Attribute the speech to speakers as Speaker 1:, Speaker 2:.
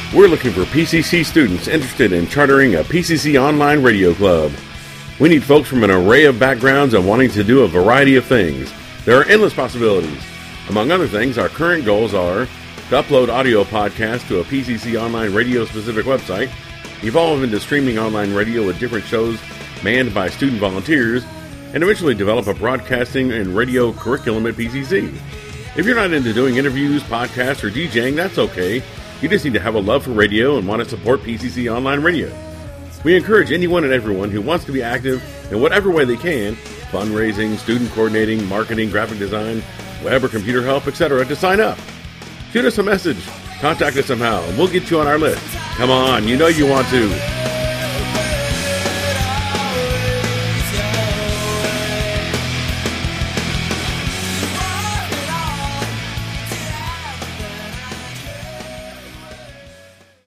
Speaker 1: We're looking for PCC students interested in chartering a PCC online radio club. We need folks from an array of backgrounds and wanting to do a variety of things. There are endless possibilities. Among other things, our current goals are to upload audio podcasts to a PCC online radio specific website, evolve into streaming online radio with different shows manned by student volunteers, and eventually develop a broadcasting and radio curriculum at PCC. If you're not into doing interviews, podcasts, or DJing, that's okay. You just need to have a love for radio and want to support PCC Online Radio. We encourage anyone and everyone who wants to be active in whatever way they can, fundraising, student coordinating, marketing, graphic design, web or computer help, etc., to sign up. Shoot us a message, contact us somehow, and we'll get you on our list. Come on, you know you want to.